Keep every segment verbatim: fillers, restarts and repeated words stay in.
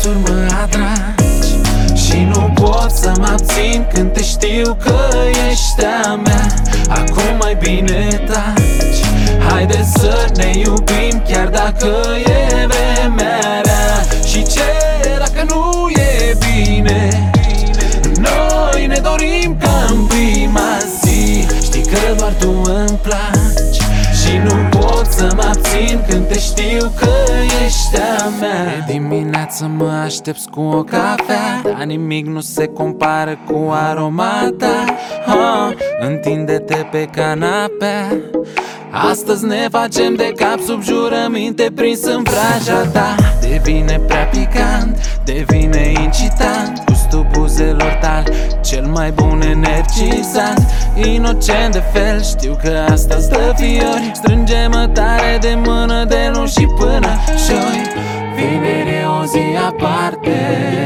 gesturi mă atragi și nu pot să mă abțin când te știu că ești a mea. Acum mai bine taci, haide să ne iubim chiar dacă e vremea rea. Și ce dacă nu e bine? Noi ne dorim ca în prima zi. Știi că doar tu îmi placi și nu pot să mă abțin când te știu că ești a mea. De dimineață mă aștepți cu o cafea, dar nimic nu se compară cu aroma ta. oh, Întinde-te pe canapea, astăzi ne facem de cap sub jurăminte prins în vraja ta. Devine prea picant, devine incitant gustul buzelor tale, cel mai bun energizant. Inocent de fel, știu că asta-ți dă fiori. Strânge-mă tare de mână de luni și până joi. Vineri e o zi aparte,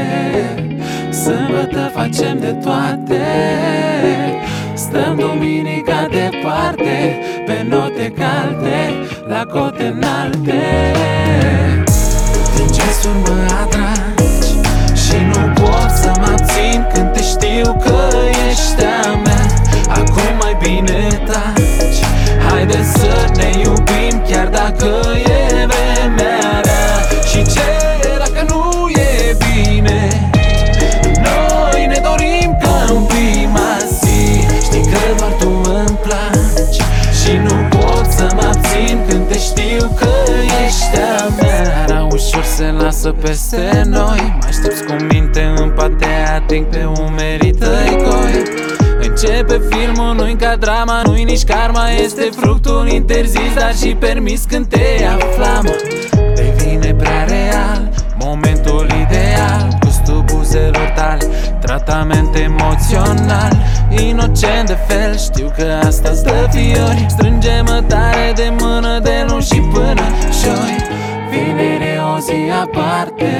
sâmbătă facem de toate. Stăm duminica departe, pe note calde, la cote înalte. Din gesturi mă atragi și nu pot să mă abțin când te știu că ești a mea. Acum mai bine taci, haide să ne iubim chiar dacă e vremea rea. Și ce dacă nu e bine? Noi ne dorim ca în prima zi. Știi că doar tu îmi placi și nu pot să mă abțin când te știu că ești a mea. Dar ușor se lasă peste noi, mă aștepți cu minte în pat, te ating pe umerii tăi goi. Începe filmul, nu-i ca drama, nu-i nici karma. Este fructul interzis, dar și permis când te ia flamă. Devine prea real, momentul ideal, gustul buzelor tale, tratament emoțional. Inocent de fel, știu că asta-ți dă fiori. Strânge-mă tare de mână de luni și până joi. Vineri e o zi aparte,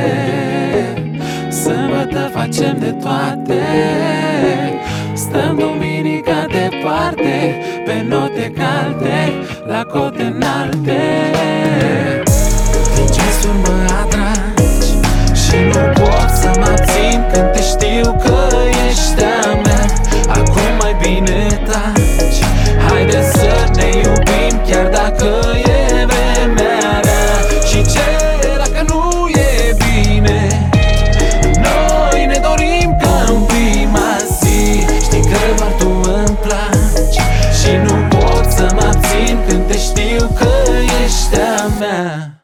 sâmbătă facem de toate. Stăm duminica departe, pe note calde, la cote înalte. Din gesturi mă atragi și nu pot să mă abțin când te știu că ești a mea. Acum mai bine taci, haide să ne iubim chiar dacă e vremea rea. Și ce dacă nu e bine? Noi ne dorim ca în prima zi. Știi că doar tu îmi placi și nu pot să mă abțin când te știu că ești a mea.